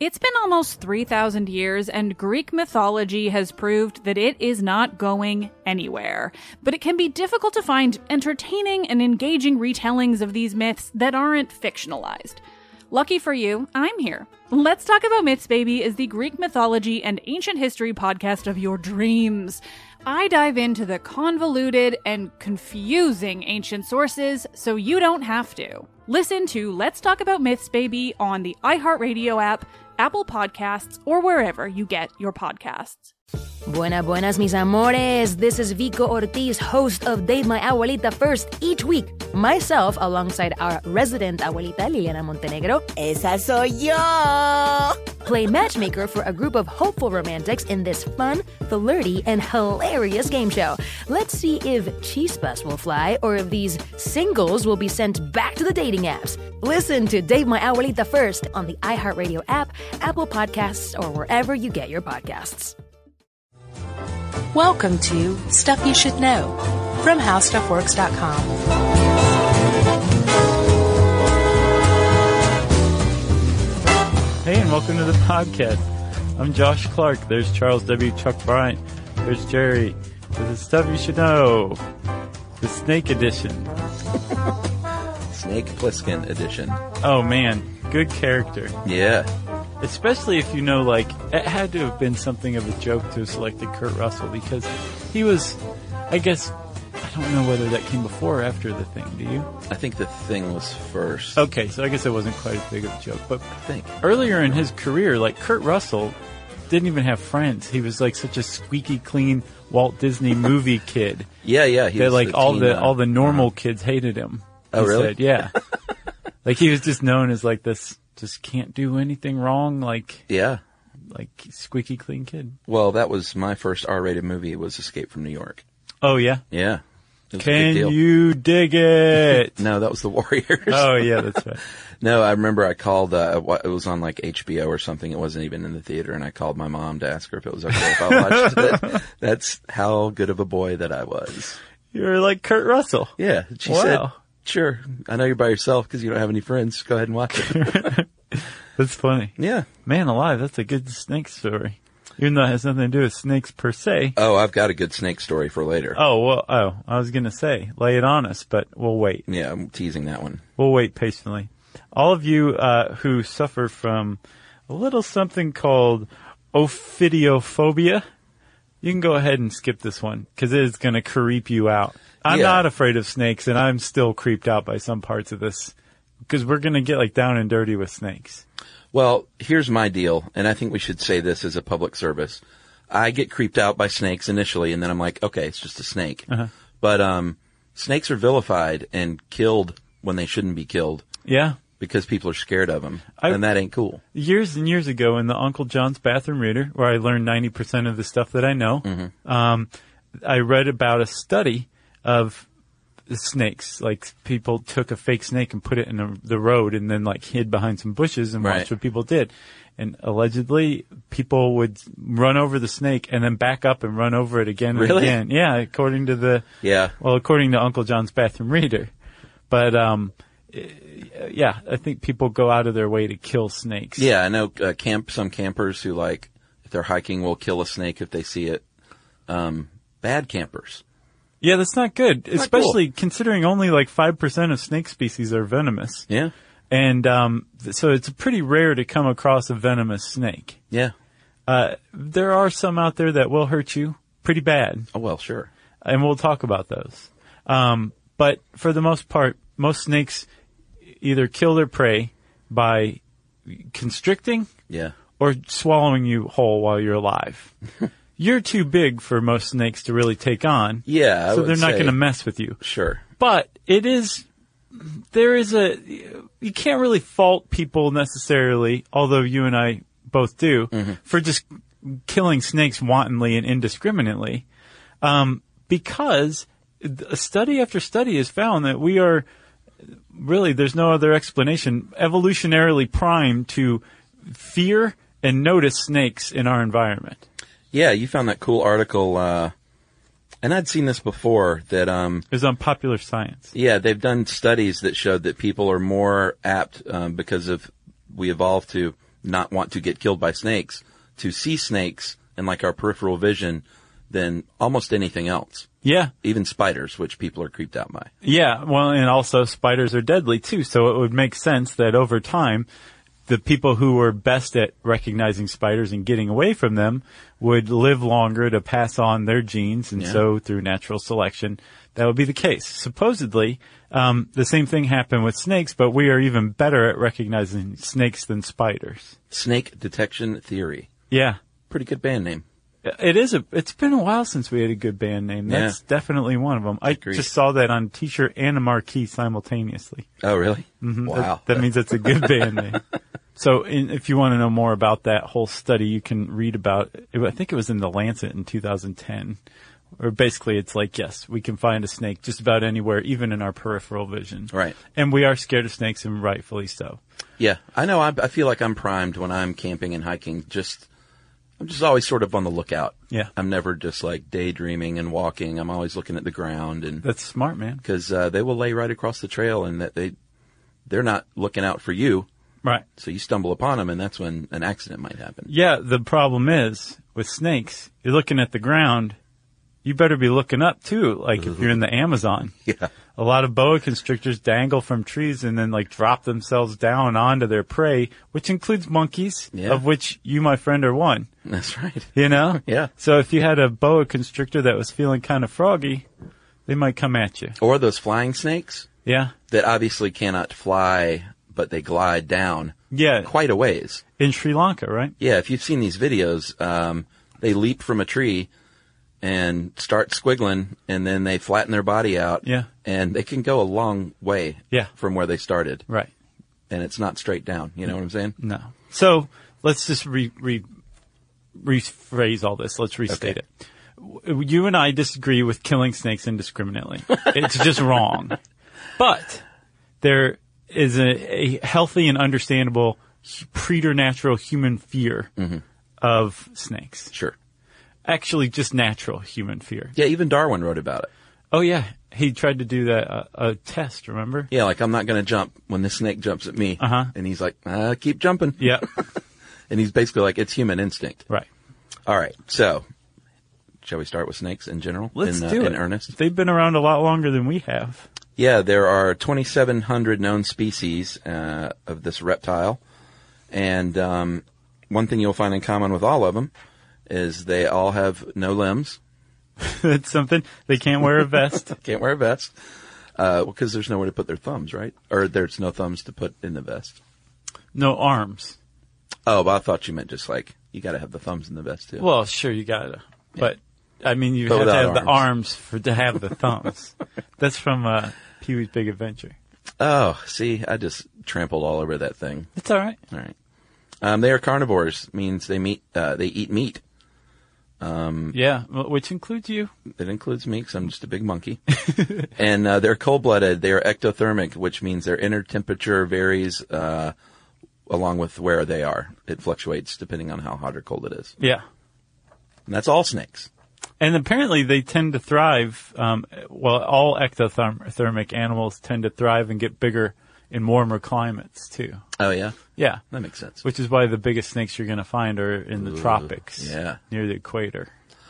It's been almost 3,000 years, and Greek mythology has proved that it is not going anywhere. But it can be difficult to find entertaining and engaging retellings of these myths that aren't fictionalized. Lucky for you, I'm here. Let's Talk About Myths, Baby is the Greek mythology and ancient history podcast of your dreams. I dive into the convoluted and confusing ancient sources so you don't have to. Listen to Let's Talk About Myths, Baby on the iHeartRadio app, Apple Podcasts, or wherever you get your podcasts. Buenas, mis amores. This is Vico Ortiz, host of Date My Abuelita First. Each week, myself, alongside our resident abuelita, Liliana Montenegro, ¡Esa soy yo! play matchmaker for a group of hopeful romantics in this fun, flirty, and hilarious game show. Let's see if chispas will fly or if these singles will be sent back to the dating apps. Listen to Date My Abuelita First on the iHeartRadio app, Apple Podcasts, or wherever you get your podcasts. Welcome to Stuff You Should Know from HowStuffWorks.com. Hey, and welcome to the podcast. I'm Josh Clark. There's Charles W. Chuck Bryant. There's Jerry. This is Stuff You Should Know, the Snake Edition. Snake Plissken Edition. Oh, man. Good character. Yeah. Especially if you know, like, it had to have been something of a joke to have selected Kurt Russell because he was, I guess, I don't know whether that came before or after The Thing, do you? I think The Thing was first. Okay, so I guess it wasn't quite as big of a joke. But I think earlier in his career, like, Kurt Russell didn't even have friends. He was like such a squeaky clean Walt Disney movie kid. Yeah. He that was like all the normal kids hated him. Oh, really? Said, yeah. Like he was just known as like this, just can't do anything wrong, like squeaky clean kid. Well, that was my first R-rated movie. Was Escape from New York. Oh yeah. Yeah. It was a Can big deal. you dig it? No, that was The Warriors. Oh yeah, that's right. No, I remember I called, it was on like HBO or something. It wasn't even in the theater, and I called my mom to ask her if it was okay if I watched it. That's how good of a boy that I was. You were like Kurt Russell. Yeah. She said, sure, I know you're by yourself because you don't have any friends. Go ahead and watch it. That's funny. Yeah. Man alive, that's a good snake story. Even though it has nothing to do with snakes per se. Oh, I've got a good snake story for later. I was going to say, lay it on us, but we'll wait. Yeah, I'm teasing that one. We'll wait patiently. All of you who suffer from a little something called ophidiophobia, you can go ahead and skip this one because it is going to creep you out. I'm not afraid of snakes, and I'm still creeped out by some parts of this because we're going to get like down and dirty with snakes. Well, here's my deal, and I think we should say this as a public service. I get creeped out by snakes initially, and then I'm like, okay, it's just a snake. Uh-huh. But snakes are vilified and killed when they shouldn't be killed. Yeah. Because people are scared of them, and that ain't cool. Years and years ago in the Uncle John's Bathroom Reader, where I learned 90% of the stuff that I know, I read about a study of snakes. Like, people took a fake snake and put it in the road and then, like, hid behind some bushes and watched what people did. And allegedly, people would run over the snake and then back up and run over it again and again. Yeah, according to according to Uncle John's Bathroom Reader. But, yeah, I think people go out of their way to kill snakes. Yeah, I know some campers who, like, if they're hiking, will kill a snake if they see it. Bad campers. Yeah, that's not good, especially cool. Considering only like 5% of snake species are venomous. Yeah. And so it's pretty rare to come across a venomous snake. Yeah. There are some out there that will hurt you pretty bad. Oh, well, sure. And we'll talk about those. But for the most part, most snakes either kill their prey by constricting or swallowing you whole while you're alive. You're too big for most snakes to really take on. Yeah, so they're not going to mess with you. Sure. But you can't really fault people necessarily, although you and I both do, for just killing snakes wantonly and indiscriminately. Because study after study has found that we are really, there's no other explanation, evolutionarily primed to fear and notice snakes in our environment. Yeah, you found that cool article, and I'd seen this before, that it was on Popular Science. Yeah, they've done studies that showed that people are more apt, because of we evolved to not want to get killed by snakes to see snakes in like our peripheral vision than almost anything else. Yeah. Even spiders, which people are creeped out by. Yeah. Well, and also spiders are deadly too. So it would make sense that over time, the people who were best at recognizing spiders and getting away from them would live longer to pass on their genes. And so through natural selection, that would be the case. Supposedly, the same thing happened with snakes, but we are even better at recognizing snakes than spiders. Snake Detection Theory. Yeah. Pretty good band name. It's been a while since we had a good band name. That's definitely one of them. I Agreed. just saw that on t-shirt and a marquee simultaneously. Oh, really? Mm-hmm. Wow. That means it's a good band name. So if you want to know more about that whole study, you can read about it. I think it was in The Lancet in 2010. Or basically it's like, yes, we can find a snake just about anywhere, even in our peripheral vision. Right. And we are scared of snakes, and rightfully so. Yeah. I know. I feel like I'm primed when I'm camping and hiking. I'm just always sort of on the lookout. Yeah. I'm never just like daydreaming and walking. I'm always looking at the ground, and That's smart, man. because they will lay right across the trail, and that they're not looking out for you. Right. So you stumble upon them, and that's when an accident might happen. Yeah, the problem is, with snakes, you're looking at the ground, you better be looking up too, like if you're in the Amazon. Yeah. A lot of boa constrictors dangle from trees and then like drop themselves down onto their prey, which includes monkeys, of which you, my friend, are one. That's right. You know? Yeah. So if you had a boa constrictor that was feeling kind of froggy, they might come at you. Or those flying snakes Yeah. that obviously cannot fly, but they glide down Yeah. quite a ways. In Sri Lanka, right? Yeah, if you've seen these videos, they leap from a tree and start squiggling, and then they flatten their body out. Yeah. And they can go a long way from where they started. Right. And it's not straight down. You know what I'm saying? No. So let's just rephrase all this. Let's restate it. You and I disagree with killing snakes indiscriminately. It's just wrong. But there is a healthy and understandable preternatural human fear of snakes. Sure. Actually, just natural human fear. Yeah, even Darwin wrote about it. Oh, yeah. He tried to do that, a test, remember? Yeah, like, I'm not going to jump when this snake jumps at me. Uh-huh. And he's like, keep jumping. Yeah. And he's basically like, it's human instinct. Right. All right. So, shall we start with snakes in general? Let's do it. In earnest? They've been around a lot longer than we have. Yeah, there are 2,700 known species of this reptile. And one thing you'll find in common with all of them is they all have no limbs. That's something. They can't wear a vest. Can't wear a vest. Because there's nowhere to put their thumbs, right? Or there's no thumbs to put in the vest. No arms. Oh, but I thought you meant just like, you got to have the thumbs in the vest, too. Well, sure, you gotta. But, I mean, you But have to have without the arms to have the thumbs. That's from Pee-wee's Big Adventure. Oh, see, I just trampled all over that thing. It's all right. All right. They are carnivores, means they eat meat. Yeah, well, which includes you. That includes me, because I'm just a big monkey. And they're cold-blooded. They are ectothermic, which means their inner temperature varies along with where they are. It fluctuates depending on how hot or cold it is. Yeah. And that's all snakes. And apparently they tend to thrive, all ectothermic animals tend to thrive and get bigger in warmer climates, too. Oh, yeah? Yeah. That makes sense. Which is why the biggest snakes you're going to find are in the tropics. Yeah. Near the equator.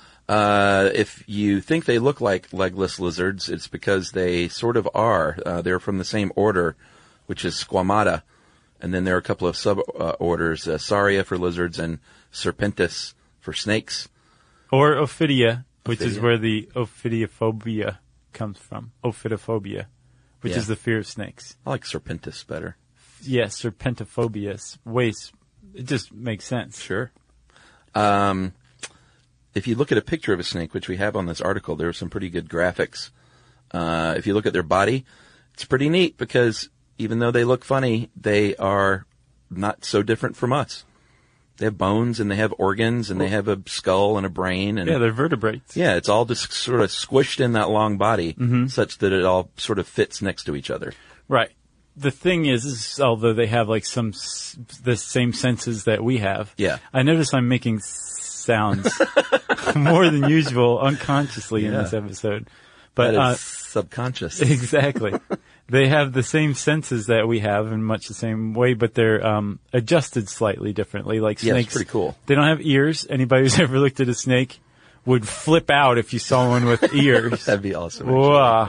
If you think they look like legless lizards, it's because they sort of are. They're from the same order, which is Squamata. And then there are a couple of sub-orders, Sauria for lizards and Serpentis for snakes. Or Ophidia, which is where the ophidiophobia comes from. Ophidophobia, which is the fear of snakes. I like Serpentis better. Yes, serpentophobia. It just makes sense. Sure. If you look at a picture of a snake, which we have on this article, there are some pretty good graphics. If you look at their body, it's pretty neat because even though they look funny, they are not so different from us. They have bones and they have organs and they have a skull and a brain. And yeah, they're vertebrates. Yeah, it's all just sort of squished in that long body such that it all sort of fits next to each other. Right. The thing is although they have like the same senses that we have. Yeah. I notice I'm making sounds more than usual unconsciously in this episode. But that is subconscious. Exactly. They have the same senses that we have in much the same way, but they're adjusted slightly differently. Like Yeah, snakes, it's pretty cool. They don't have ears. Anybody who's ever looked at a snake would flip out if you saw one with ears. That'd be awesome. Whoa.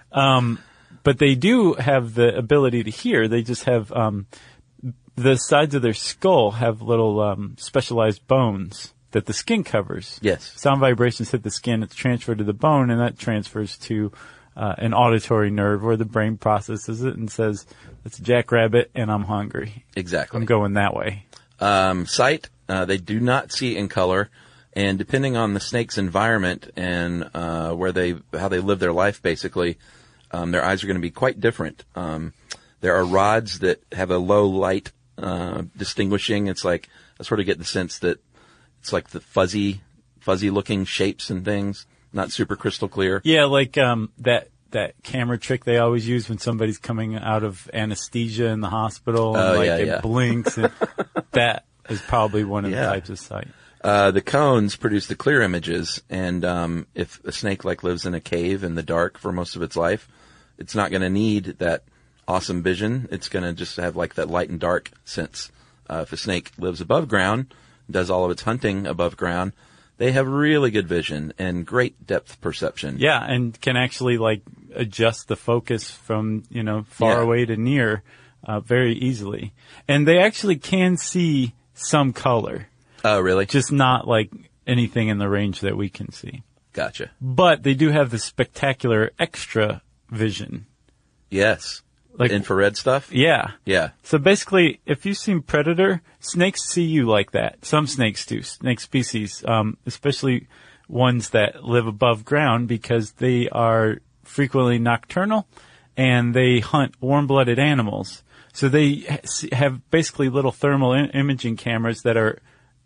But they do have the ability to hear. They just have the sides of their skull have little specialized bones that the skin covers. Yes. Sound vibrations hit the skin, it's transferred to the bone, and that transfers to an auditory nerve where the brain processes it and says, "It's a jackrabbit and I'm hungry." Exactly. I'm going that way. Sight, they do not see in color, and depending on the snake's environment and how they live their life, basically, their eyes are going to be quite different. There are rods that have a low light distinguishing. It's like I sort of get the sense that it's like the fuzzy looking shapes and things, not super crystal clear. Yeah, like that camera trick they always use when somebody's coming out of anesthesia in the hospital, and it blinks. And that is probably one of the types of sight. The cones produce the clear images, and if a snake lives in a cave in the dark for most of its life, it's not going to need that awesome vision. It's going to just have that light and dark sense. If a snake lives above ground, does all of its hunting above ground, they have really good vision and great depth perception. Yeah, and can actually adjust the focus from far away to near very easily. And they actually can see some color. Oh, really? Just not anything in the range that we can see. Gotcha. But they do have the spectacular extra vision. Yes. Infrared stuff? Yeah. Yeah. So basically, if you've seen Predator, snakes see you like that. Some snakes do, snake species, especially ones that live above ground because they are frequently nocturnal and they hunt warm-blooded animals. So they have basically little thermal imaging cameras that are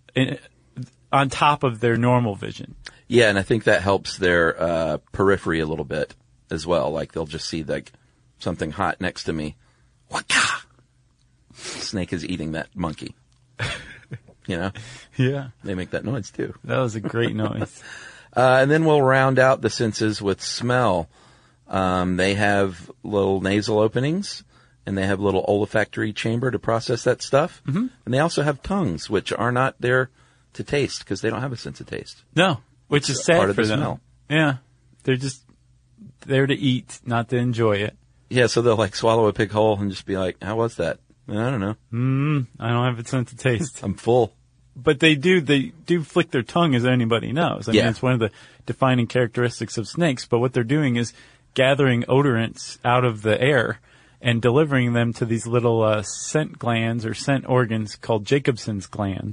on top of their normal vision. Yeah, and I think that helps their periphery a little bit as well. They'll just see something hot next to me. Waka! Snake is eating that monkey. Yeah. They make that noise too. That was a great noise. And then we'll round out the senses with smell. They have little nasal openings, and they have a little olfactory chamber to process that stuff. Mm-hmm. And they also have tongues, which are not there to taste because they don't have a sense of taste. No, which is sad part of for the them. smell. Yeah. They're just there to eat, not to enjoy it. Yeah, so they'll swallow a pig whole and just be like, "How was that?" I don't know. I don't have a sense of taste. I'm full. But they do flick their tongue, as anybody knows. I mean, it's one of the defining characteristics of snakes. But what they're doing is gathering odorants out of the air and delivering them to these little scent glands or scent organs called Jacobson's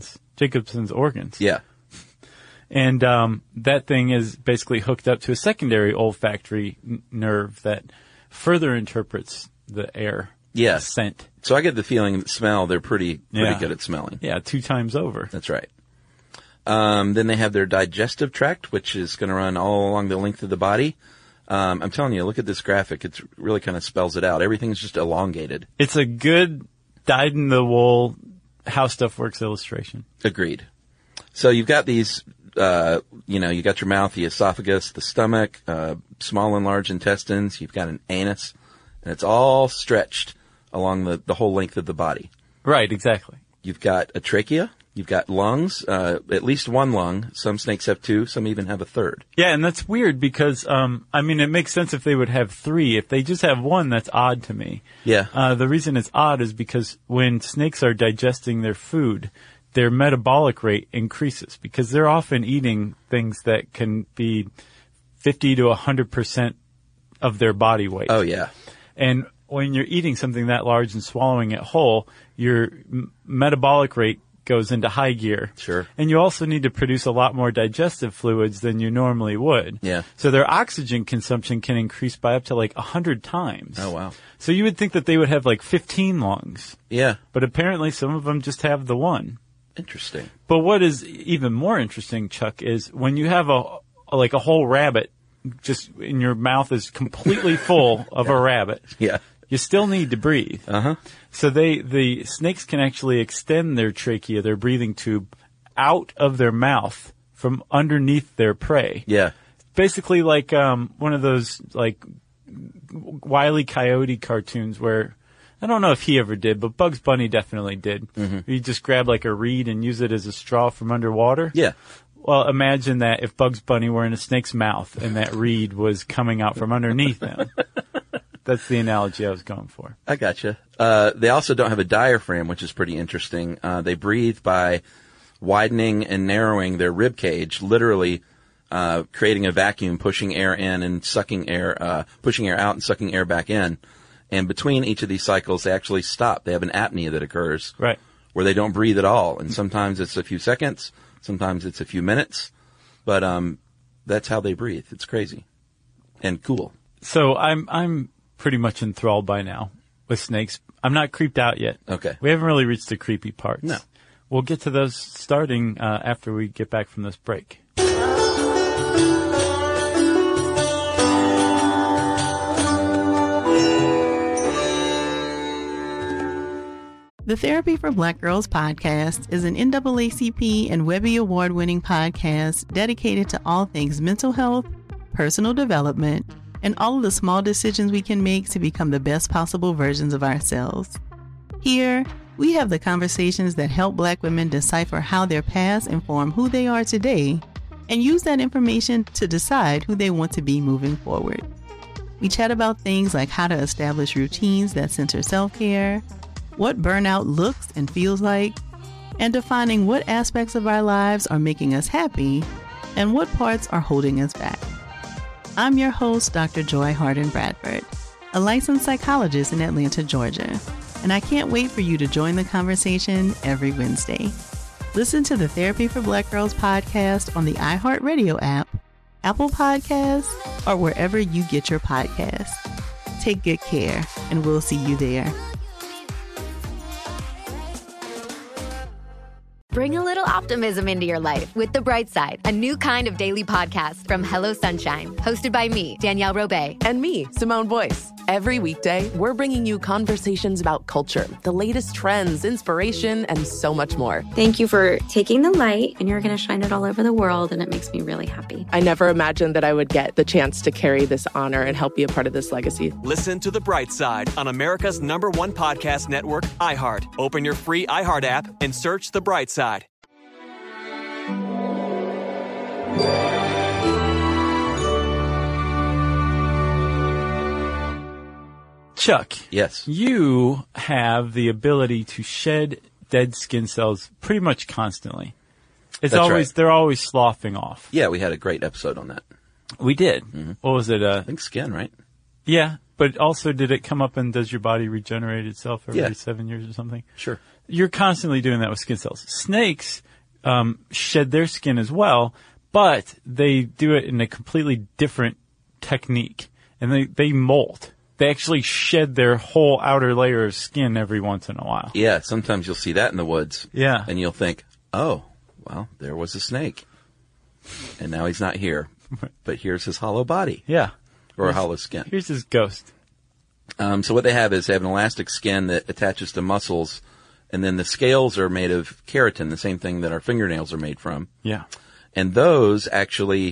organs. Yeah. And that thing is basically hooked up to a secondary olfactory nerve that further interprets the air scent. So I get the feeling that smell, they're pretty good at smelling. Yeah, 2 times over. That's right. Then they have their digestive tract, which is going to run all along the length of the body. I'm telling you, look at this graphic. It really kind of spells it out. Everything's just elongated. It's a good dyed-in-the-wool How Stuff Works illustration. Agreed. So you've got these, you got your mouth, the esophagus, the stomach, small and large intestines. You've got an anus, and it's all stretched along the whole length of the body. Right, exactly. You've got a trachea. You've got lungs, at least one lung. Some snakes have 2. Some even have a 3rd. Yeah, and that's weird because, it makes sense if they would have 3. If they just have 1, that's odd to me. Yeah. The reason it's odd is because when snakes are digesting their food, their metabolic rate increases because they're often eating things that can be 50 to 100% of their body weight. Oh, yeah. And when you're eating something that large and swallowing it whole, your metabolic rate goes into high gear. Sure. And you also need to produce a lot more digestive fluids than you normally would. Yeah. So their oxygen consumption can increase by up to 100 times. Oh, wow. So you would think that they would have 15 lungs. Yeah. But apparently some of them just have the 1. Interesting. But what is even more interesting, Chuck, is when you have a whole rabbit just in your mouth is completely full of a rabbit. Yeah. You still need to breathe. Uh-huh. So the snakes can actually extend their trachea, their breathing tube, out of their mouth from underneath their prey. Yeah. Basically one of those Wile E. Coyote cartoons where, I don't know if he ever did, but Bugs Bunny definitely did. Mm-hmm. You just grab like a reed and use it as a straw from underwater. Yeah. Well, imagine that if Bugs Bunny were in a snake's mouth and that reed was coming out from underneath him. That's the analogy I was going for. I gotcha. They also don't have a diaphragm, which is pretty interesting. They breathe by widening and narrowing their rib cage, literally creating a vacuum, pushing air in and sucking air, pushing air out and sucking air back in. And between each of these cycles, they actually stop. They have an apnea that occurs, right, where they don't breathe at all. And sometimes it's a few seconds, sometimes it's a few minutes, but that's how they breathe. It's crazy and cool. So I'm pretty much enthralled by now with snakes. I'm not creeped out yet. Okay. We haven't really reached the creepy parts. No. We'll get to those starting after we get back from this break. The Therapy for Black Girls podcast is an NAACP and Webby Award-winning podcast dedicated to all things mental health, personal development, and all of the small decisions we can make to become the best possible versions of ourselves. Here, we have the conversations that help Black women decipher how their past inform who they are today and use that information to decide who they want to be moving forward. We chat about things like how to establish routines that center self-care, what burnout looks and feels like, and defining what aspects of our lives are making us happy and what parts are holding us back. I'm your host, Dr. Joy Harden Bradford, a licensed psychologist in Atlanta, Georgia, and I can't wait for you to join the conversation every Wednesday. Listen to the Therapy for Black Girls podcast on the iHeartRadio app, Apple Podcasts, or wherever you get your podcasts. Take good care, and we'll see you there. Bring a little optimism into your life with The Bright Side, a new kind of daily podcast from Hello Sunshine, hosted by me, Danielle Robay. And me, Simone Boyce. Every weekday, we're bringing you conversations about culture, the latest trends, inspiration, and so much more. Thank you for taking the light, and you're going to shine it all over the world, and it makes me really happy. I never imagined that I would get the chance to carry this honor and help be a part of this legacy. Listen to The Bright Side on America's #1 podcast network, iHeart. Open your free iHeart app and search The Bright Side. Chuck. Yes. You have the ability to shed dead skin cells pretty much constantly. It's That's always right. They're always sloughing off. Yeah, we had a great episode on that. We did. Mm-hmm. What was it? I think skin, right? Yeah, but also did it come up and does your body regenerate itself every 7 years or something? Sure. You're constantly doing that with skin cells. Snakes shed their skin as well, but they do it in a completely different technique, and they molt. They actually shed their whole outer layer of skin every once in a while. Yeah, sometimes you'll see that in the woods. Yeah. And you'll think, oh, well, there was a snake. And now he's not here. But here's his hollow body. Yeah. Or a hollow skin. Here's his ghost. So what they have is they have an elastic skin that attaches to muscles, and then the scales are made of keratin, the same thing that our fingernails are made from. Yeah. And those actually,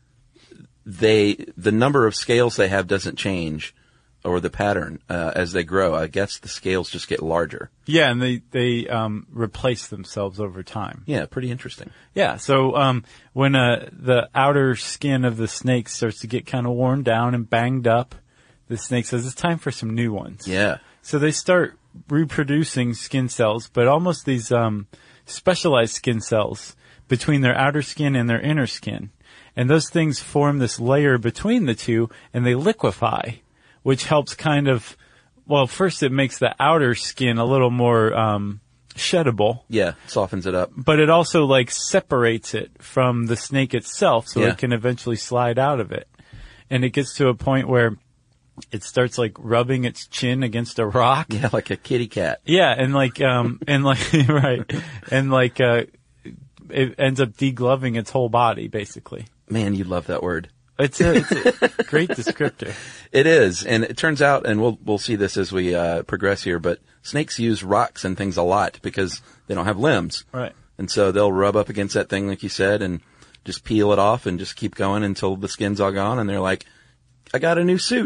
the number of scales they have doesn't change, or the pattern, as they grow. I guess the scales just get larger. Yeah, and they replace themselves over time. Yeah, pretty interesting. Yeah, so when the outer skin of the snake starts to get kind of worn down and banged up, the snake says it's time for some new ones. Yeah. So they start reproducing skin cells, but almost these specialized skin cells between their outer skin and their inner skin. And those things form this layer between the two, and they liquefy, which helps kind of, well, first it makes the outer skin a little more sheddable. Yeah, softens it up. But it also, like, separates it from the snake itself so it can eventually slide out of it. And it gets to a point where it starts, like, rubbing its chin against a rock. Yeah, like a kitty cat. Yeah, and like, right. And like, it ends up degloving its whole body, basically. Man, you love that word. It's a great descriptor. It is, and it turns out, and we'll see this as we progress here, but snakes use rocks and things a lot because they don't have limbs. Right. And so they'll rub up against that thing, like you said, and just peel it off and just keep going until the skin's all gone, and they're like, I got a new suit.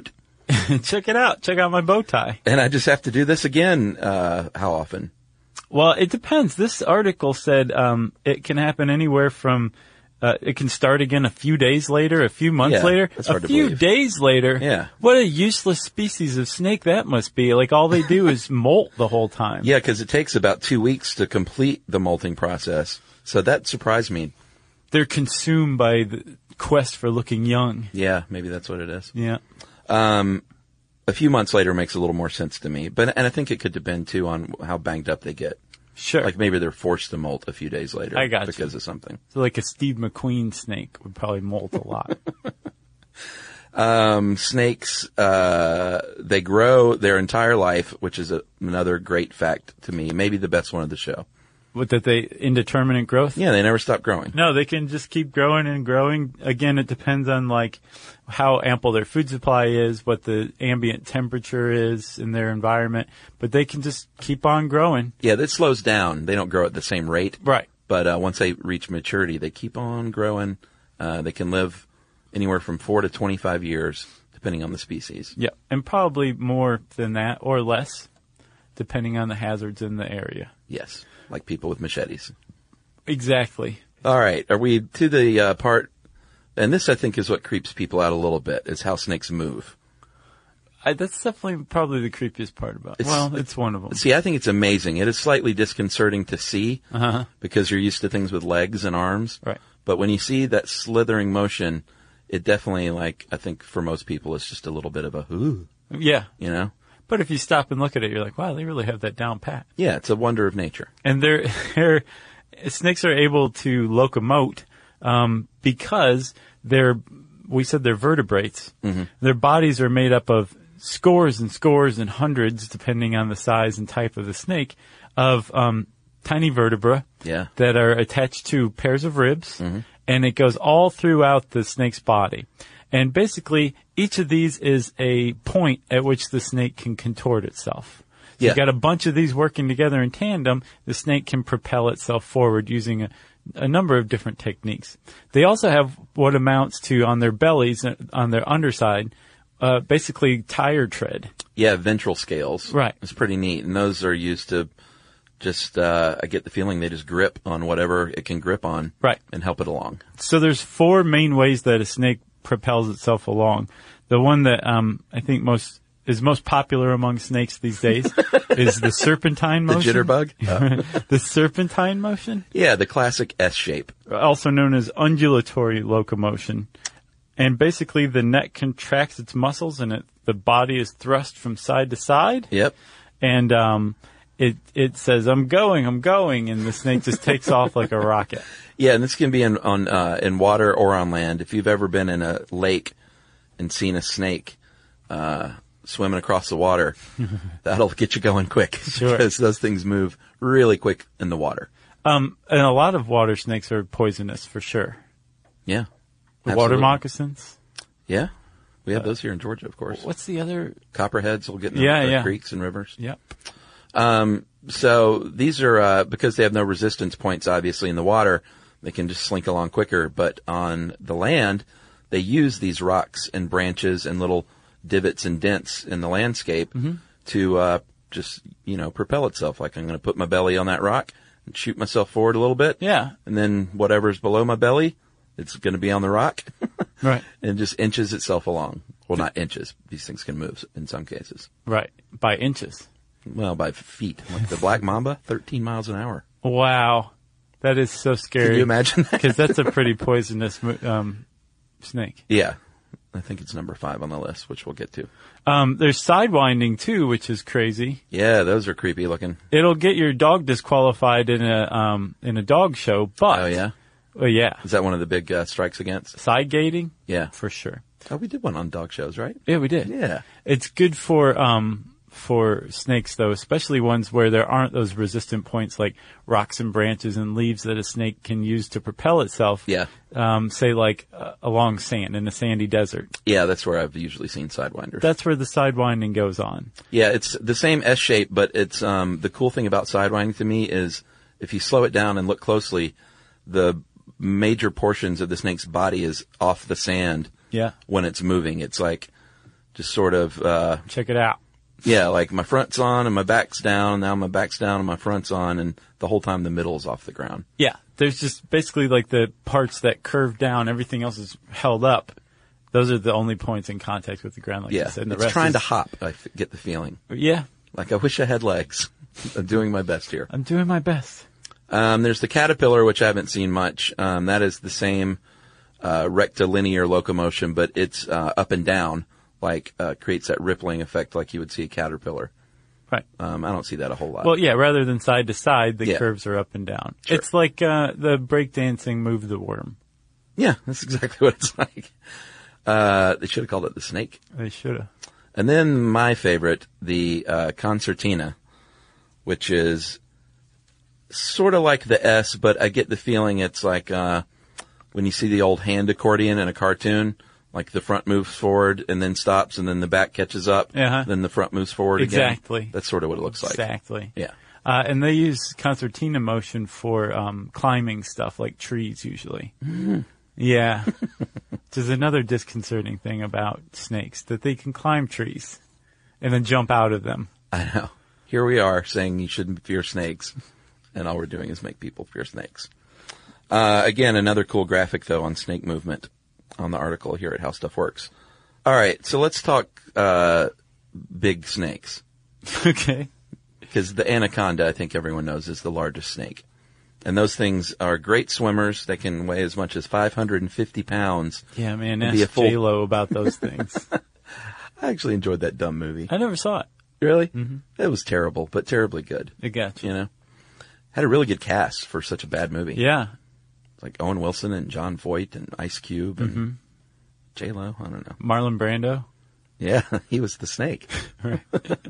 Check it out. Check out my bow tie. And I just have to do this again. How often? Well, it depends. This article said it can happen anywhere from it can start again a few days later, a few months later, that's a hard to few believe. days later. Yeah. What a useless species of snake that must be. Like, all they do is molt the whole time. Yeah, because it takes about 2 weeks to complete the molting process. So that surprised me. They're consumed by the quest for looking young. Yeah, maybe that's what it is. Yeah. A few months later makes a little more sense to me. And I think it could depend, too, on how banged up they get. Sure. Like maybe they're forced to molt a few days later I got because you. of something. So like a Steve McQueen snake would probably molt a lot. Snakes, they grow their entire life, which is another great fact to me. Maybe the best one of the show. What, that they indeterminate growth? Yeah, they never stop growing. No, they can just keep growing and growing. Again, it depends on like how ample their food supply is, what the ambient temperature is in their environment, but they can just keep on growing. Yeah, that slows down. They don't grow at the same rate. Right. But once they reach maturity, they keep on growing. They can live anywhere from 4 to 25 years, depending on the species. Yeah, and probably more than that or less, depending on the hazards in the area. Yes, like people with machetes. Exactly. All right, are we to the part, and this I think is what creeps people out a little bit, is how snakes move. That's definitely probably the creepiest part about it. Well, it's one of them. See, I think it's amazing. It is slightly disconcerting to see because you're used to things with legs and arms. Right. But when you see that slithering motion, it definitely, like, I think for most people, it's just a little bit of a, ooh. Yeah. You know? But if you stop and look at it, you're like, wow, they really have that down pat. Yeah, it's a wonder of nature. And snakes are able to locomote because we said they're vertebrates. Mm-hmm. Their bodies are made up of scores and hundreds, depending on the size and type of the snake, of tiny vertebrae that are attached to pairs of ribs, and it goes all throughout the snake's body. And basically, each of these is a point at which the snake can contort itself. So you've got a bunch of these working together in tandem. The snake can propel itself forward using a number of different techniques. They also have what amounts to, on their bellies, on their underside, basically tire tread. Yeah, ventral scales. Right. It's pretty neat. And those are used to just, I get the feeling they just grip on whatever it can grip on. Right. And help it along. So there's 4 main ways that a snake propels itself along. The one that I think is most popular among snakes these days is the serpentine motion. The jitterbug? The serpentine motion? Yeah, the classic S shape. Also known as undulatory locomotion. And basically the neck contracts its muscles and the body is thrust from side to side. Yep. And it says, I'm going, and the snake just takes off like a rocket. Yeah, and this can be in water or on land. If you've ever been in a lake and seen a snake swimming across the water, that'll get you going quick. Sure. Because those things move really quick in the water. And a lot of water snakes are poisonous for sure. Yeah. The water moccasins. Yeah. We have those here in Georgia, of course. What's the other? Copperheads will get in the creeks and rivers. Yep. So these are, because they have no resistance points, obviously, in the water, they can just slink along quicker. But on the land, they use these rocks and branches and little divots and dents in the landscape to just, propel itself. Like, I'm going to put my belly on that rock and shoot myself forward a little bit. Yeah. And then whatever's below my belly, it's going to be on the rock. Right. And just inches itself along. Well, not inches. These things can move in some cases. Right. By inches. Well, by feet. Like the black mamba, 13 miles an hour. Wow. That is so scary. Can you imagine that? Because that's a pretty poisonous snake. Yeah. I think it's number 5 on the list, which we'll get to. There's sidewinding, too, which is crazy. Yeah, those are creepy looking. It'll get your dog disqualified in a dog show, but... Oh, yeah? Well, yeah. Is that one of the big strikes against? Side gating? Yeah. For sure. Oh, we did one on dog shows, right? Yeah, we did. Yeah. It's good for snakes, though, especially ones where there aren't those resistant points like rocks and branches and leaves that a snake can use to propel itself. Yeah. Say like along sand in a sandy desert. Yeah, that's where I've usually seen sidewinders. That's where the sidewinding goes on. Yeah, it's the same S shape, but it's the cool thing about sidewinding to me is if you slow it down and look closely, the major portions of the snake's body is off the sand. Yeah. When it's moving, it's like just sort of, check it out. Yeah, like my front's on and my back's down. Now my back's down and my front's on, and the whole time the middle's off the ground. Yeah, there's just basically like the parts that curve down. Everything else is held up. Those are the only points in contact with the ground, like you said. And the it's rest trying to hop. I get the feeling. Yeah. Like I wish I had legs. I'm doing my best here. I'm doing my best. There's the caterpillar, which I haven't seen much. That is the same rectilinear locomotion, but it's up and down. Like, creates that rippling effect like you would see a caterpillar. Right. I don't see that a whole lot. Well, yeah, rather than side to side, the curves are up and down. Sure. It's like, the breakdancing Move the Worm. Yeah, that's exactly what it's like. They should have called it the snake. They should have. And then my favorite, the, concertina, which is sort of like the S, but I get the feeling it's like, when you see the old hand accordion in a cartoon. Like the front moves forward and then stops and then the back catches up. Uh-huh. Then the front moves forward again. Exactly. That's sort of what it looks like. Exactly. Yeah. And they use concertina motion for climbing stuff like trees usually. Mm-hmm. Yeah. Which is another disconcerting thing about snakes, that they can climb trees and then jump out of them. I know. Here we are saying you shouldn't fear snakes, and all we're doing is make people fear snakes. Again, another cool graphic, though, on snake movement on the article here at How Stuff Works. All right, so let's talk big snakes. Okay. Because the anaconda, I think everyone knows, is the largest snake. And those things are great swimmers. They can weigh as much as 550 pounds. Yeah, man, ask J-Lo about those things. I actually enjoyed that dumb movie. I never saw it. Really? Mm-hmm. It was terrible, but terribly good. I got you. You know? Had a really good cast for such a bad movie. Yeah. Like Owen Wilson and John Voight and Ice Cube and J-Lo. I don't know. Marlon Brando. Yeah, he was the snake. Right.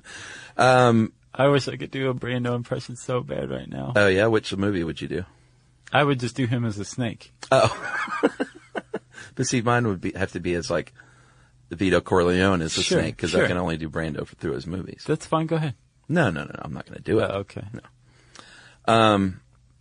I wish I could do a Brando impression so bad right now. Oh, yeah? Which movie would you do? I would just do him as a snake. Oh. But see, mine would have to be as like Vito Corleone as a snake, because I can only do Brando through his movies. That's fine. Go ahead. No. I'm not going to do it. Oh, okay. No.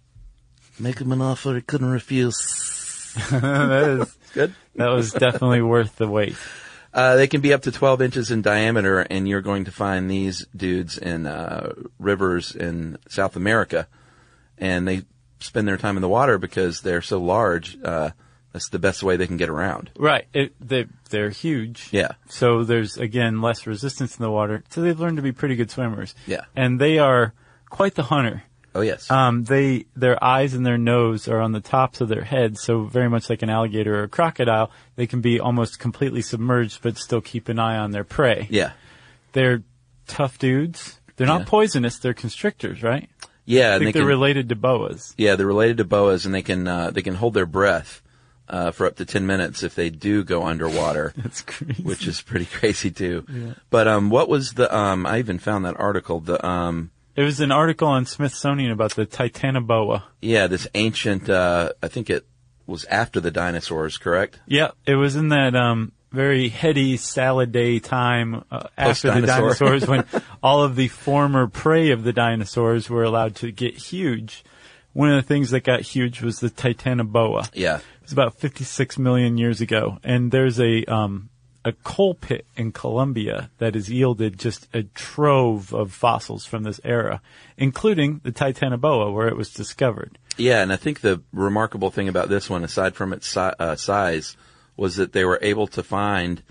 Make him an offer he couldn't refuse. That is good. That was definitely worth the wait. They can be up to 12 inches in diameter, and you're going to find these dudes in rivers in South America, and they spend their time in the water because they're so large. That's the best way they can get around. Right. They're huge. Yeah. So there's, again, less resistance in the water. So they've learned to be pretty good swimmers. Yeah. And they are quite the hunter. Oh, yes. Their eyes and their nose are on the tops of their heads, so very much like an alligator or a crocodile, they can be almost completely submerged but still keep an eye on their prey. Yeah. They're tough dudes. They're not poisonous, they're constrictors, right? Yeah. I think they're related to boas. Yeah, they're related to boas, and they can hold their breath for up to 10 minutes if they do go underwater. That's crazy. Which is pretty crazy, too. Yeah. But what was the I even found that article, It was an article on Smithsonian about the Titanoboa. Yeah, this ancient, I think it was after the dinosaurs, correct? Yeah, it was in that very heady salad day time after the dinosaurs when all of the former prey of the dinosaurs were allowed to get huge. One of the things that got huge was the Titanoboa. Yeah. It was about 56 million years ago. And there's a coal pit in Colombia that has yielded just a trove of fossils from this era, including the Titanoboa, where it was discovered. Yeah, and I think the remarkable thing about this one, aside from its size, was that they were able to find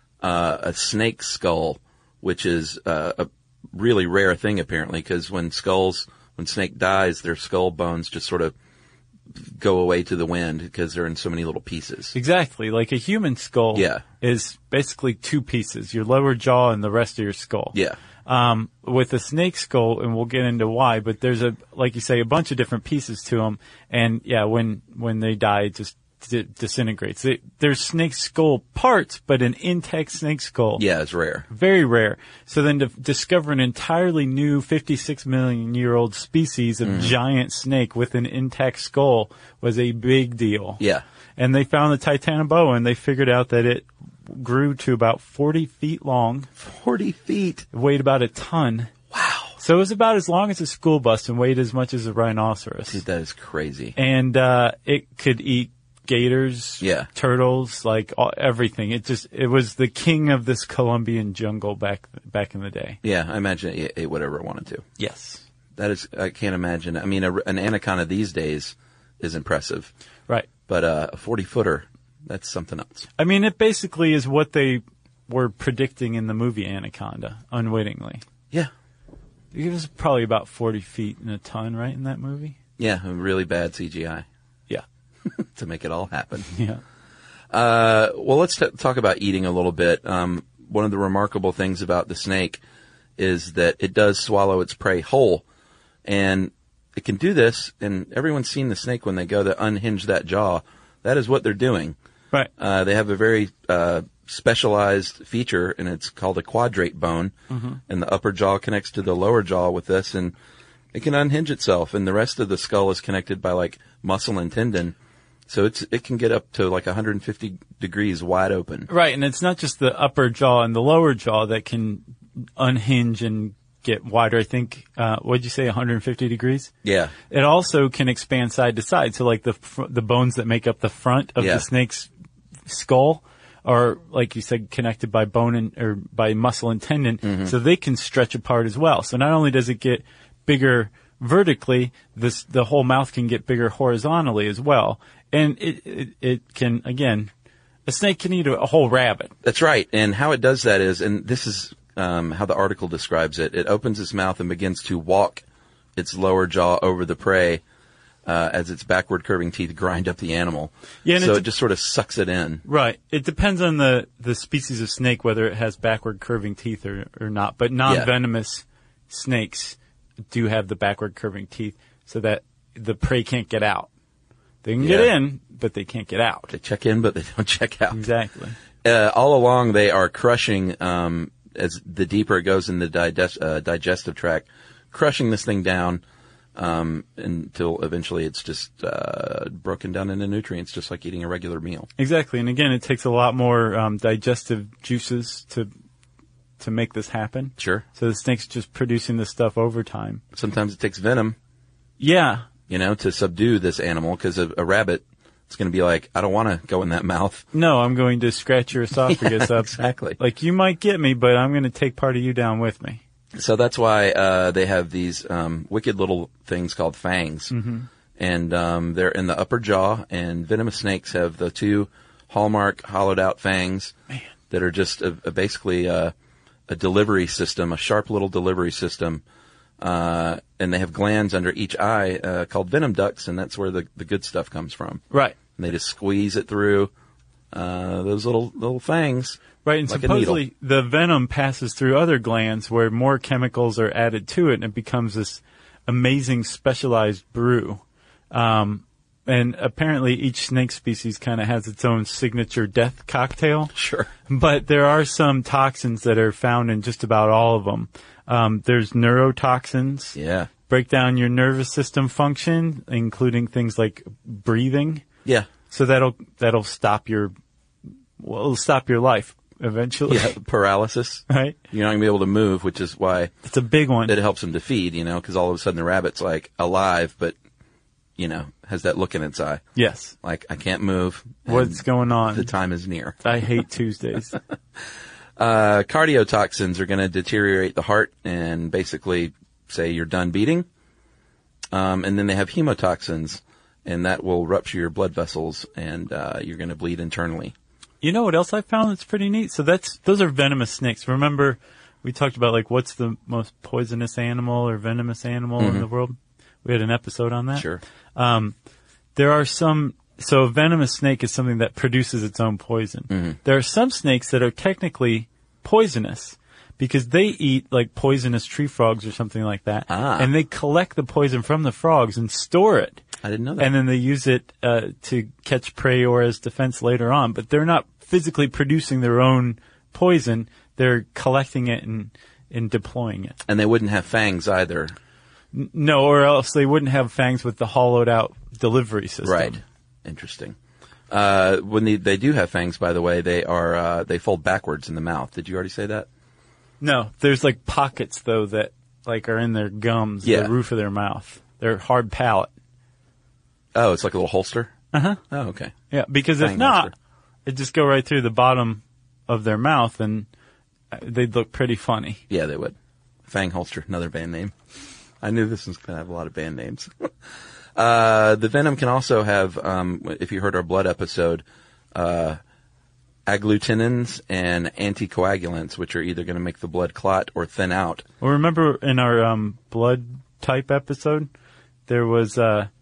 a snake skull, which is a really rare thing, apparently, because when snake dies, their skull bones just sort of go away to the wind because they're in so many little pieces. Exactly. Like a human skull is basically two pieces, your lower jaw and the rest of your skull. Yeah. With a snake skull, and we'll get into why, but there's like you say, a bunch of different pieces to them. And yeah, when they die, it just disintegrates. There's snake skull parts, but an intact snake skull. Yeah, it's rare. Very rare. So then to discover an entirely new 56 million year old species of giant snake with an intact skull was a big deal. Yeah. And they found the Titanoboa, and they figured out that it grew to about 40 feet long. 40 feet? It weighed about a ton. Wow. So it was about as long as a school bus and weighed as much as a rhinoceros. Dude, that is crazy. And it could eat gators, turtles, like everything. It was the king of this Colombian jungle back in the day. Yeah, I imagine it ate whatever it wanted to. Yes. That is, I can't imagine. I mean, an anaconda these days is impressive. Right. But a 40-footer, that's something else. I mean, it basically is what they were predicting in the movie Anaconda, unwittingly. Yeah. It was probably about 40 feet and a ton, right, in that movie? Yeah, really bad CGI. Yeah. To make it all happen. Yeah. Well, let's talk about eating a little bit. One of the remarkable things about the snake is that it does swallow its prey whole. And it can do this, and everyone's seen the snake when they go to unhinge that jaw. That is what they're doing. Right. They have a very specialized feature, and it's called a quadrate bone. Mm-hmm. And the upper jaw connects to the lower jaw with this, and it can unhinge itself. And the rest of the skull is connected by like muscle and tendon. So it can get up to like 150 degrees wide open. Right, and it's not just the upper jaw and the lower jaw that can unhinge and get wider. I think, what'd you say, 150 degrees? Yeah. It also can expand side to side. So like the bones that make up the front of the snake's skull are, like you said, connected by bone or by muscle and tendon. Mm-hmm. So they can stretch apart as well. So not only does it get bigger vertically, the whole mouth can get bigger horizontally as well. And it can, again, a snake can eat a whole rabbit. That's right. And how it does that is, and this is how the article describes it, it opens its mouth and begins to walk its lower jaw over the prey as its backward curving teeth grind up the animal. Yeah, so it just sort of sucks it in. Right. It depends on the species of snake whether it has backward curving teeth or not. But non-venomous snakes do have the backward curving teeth so that the prey can't get out. They can get in, but they can't get out. They check in, but they don't check out. Exactly. All along, they are crushing, as the deeper it goes in the digestive tract, crushing this thing down until eventually it's just broken down into nutrients, just like eating a regular meal. Exactly. And again, it takes a lot more digestive juices to make this happen. Sure. So the snake's just producing this stuff over time. Sometimes it takes venom. Yeah. To subdue this animal, because a rabbit is going to be like, I don't want to go in that mouth. No, I'm going to scratch your esophagus up. Exactly. Like, you might get me, but I'm going to take part of you down with me. So that's why they have these wicked little things called fangs. Mm-hmm. And they're in the upper jaw, and venomous snakes have the two hallmark hollowed-out fangs that are just basically a delivery system, a sharp little delivery system. And they have glands under each eye called venom ducts, and that's where the good stuff comes from. Right. And they just squeeze it through those little fangs. Right, and like supposedly the venom passes through other glands where more chemicals are added to it, and it becomes this amazing specialized brew. And apparently each snake species kind of has its own signature death cocktail. Sure. But there are some toxins that are found in just about all of them. There's neurotoxins. Yeah. Break down your nervous system function, including things like breathing. Yeah. So that'll stop it'll stop your life eventually. Yeah, paralysis. Right. You're not going to be able to move, which is why it's a big one. It helps them to feed, because all of a sudden the rabbit's like alive, but, has that look in its eye. Yes. Like, I can't move. What's going on? The time is near. I hate Tuesdays. Cardiotoxins are going to deteriorate the heart and basically say you're done beating. And then they have hemotoxins, and that will rupture your blood vessels, and you're going to bleed internally. You know what else I found that's pretty neat? So those are venomous snakes. Remember, we talked about like what's the most poisonous animal or venomous animal in the world? We had an episode on that. Sure. There are so a venomous snake is something that produces its own poison. Mm-hmm. There are some snakes that are technically poisonous because they eat like poisonous tree frogs or something like that. And they collect the poison from the frogs and store it. I didn't know that. And then they use it to catch prey or as defense later on. But they're not physically producing their own poison. They're collecting it and deploying it. And they wouldn't have fangs either. No, or else they wouldn't have fangs with the hollowed out delivery system. Right. Interesting. When they do have fangs, by the way, they fold backwards in the mouth. Did you already say that? No, there's like pockets though that like are in their gums, Yeah. the roof of their mouth. Their hard palate. Oh, it's like a little holster? Uh-huh. Oh, okay. Yeah, because if Fang not, holster. it'd just go right through the bottom of their mouth, and they'd look pretty funny. Yeah, they would. Fang holster, another band name. I knew this was going to have a lot of band names. The venom can also have, if you heard our blood episode, agglutinins and anticoagulants, which are either going to make the blood clot or thin out. Well, remember in our blood type episode, there was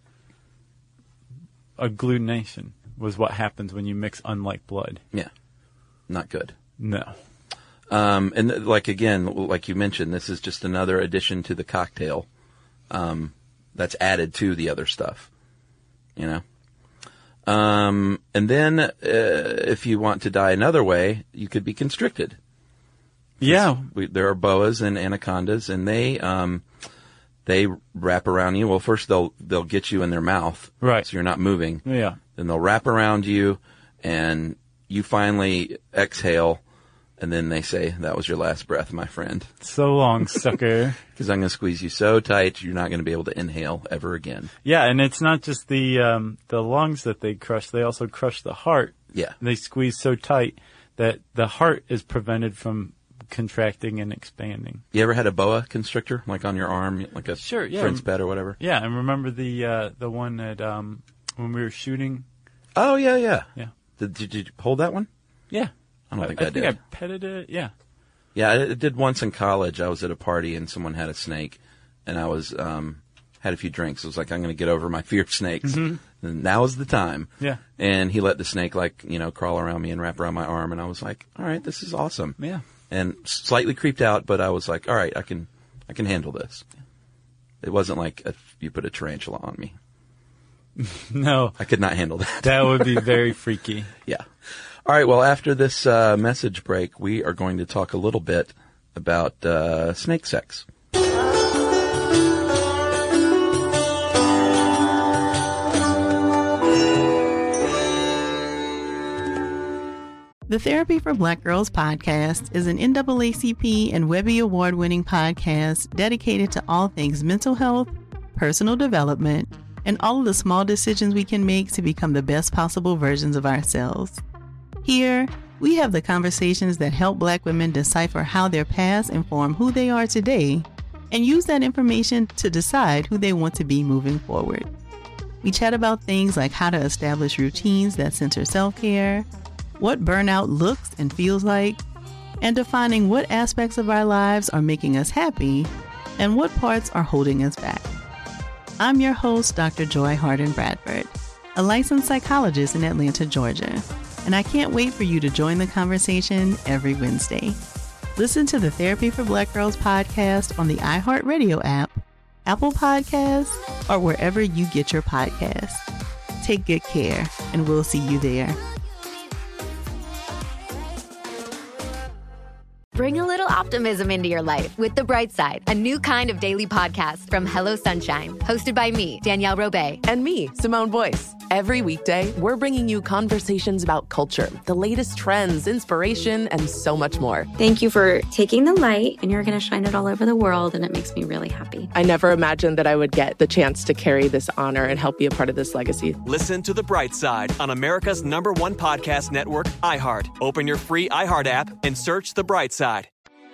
agglutination was what happens when you mix unlike blood. Yeah, not good. No. And like you mentioned, this is just another addition to the cocktail that's added to the other stuff, you know. And then if you want to die another way, you could be constricted. Yeah. There are boas and anacondas, and they wrap around you. Well, first they'll get you in their mouth, right? So you're not moving. Yeah. Then they'll wrap around you, and you finally exhale. And then they say, that was your last breath, my friend. So long, sucker. Because I'm going to squeeze you so tight, you're not going to be able to inhale ever again. Yeah, and it's not just the lungs that they crush. They also crush the heart. Yeah. They squeeze so tight that the heart is prevented from contracting and expanding. You ever had a boa constrictor, like on your arm, like a Sure, yeah. friend's pet or whatever? Yeah, and remember the one that when we were shooting? Oh, yeah, yeah. Yeah. Did you hold that one? Yeah. I don't think I did. I petted it, yeah. Yeah, I did once in college. I was at a party and someone had a snake, and I was had a few drinks. I was like, I'm going to get over my fear of snakes. Mm-hmm. And now is the time. Yeah. And he let the snake, crawl around me and wrap around my arm, and I was like, all right, this is awesome. Yeah. And slightly creeped out, but I was like, all right, I can handle this. It wasn't like you put a tarantula on me. No. I could not handle that. That would be very freaky. Yeah. All right, well, after this message break, we are going to talk a little bit about snake sex. The Therapy for Black Girls podcast is an NAACP and Webby Award-winning podcast dedicated to all things mental health, personal development, and all of the small decisions we can make to become the best possible versions of ourselves. Here, we have the conversations that help Black women decipher how their past inform who they are today and use that information to decide who they want to be moving forward. We chat about things like how to establish routines that center self-care, what burnout looks and feels like, and defining what aspects of our lives are making us happy and what parts are holding us back. I'm your host, Dr. Joy Harden Bradford, a licensed psychologist in Atlanta, Georgia, and I can't wait for you to join the conversation every Wednesday. Listen to the Therapy for Black Girls podcast on the iHeartRadio app, Apple Podcasts, or wherever you get your podcasts. Take good care, and we'll see you there. Bring a little optimism into your life with The Bright Side, a new kind of daily podcast from Hello Sunshine, hosted by me, Danielle Robay. And me, Simone Boyce. Every weekday, we're bringing you conversations about culture, the latest trends, inspiration, and so much more. Thank you for taking the light, and you're going to shine it all over the world, and it makes me really happy. I never imagined that I would get the chance to carry this honor and help be a part of this legacy. Listen to The Bright Side on America's #1 podcast network, iHeart. Open your free iHeart app and search The Bright Side.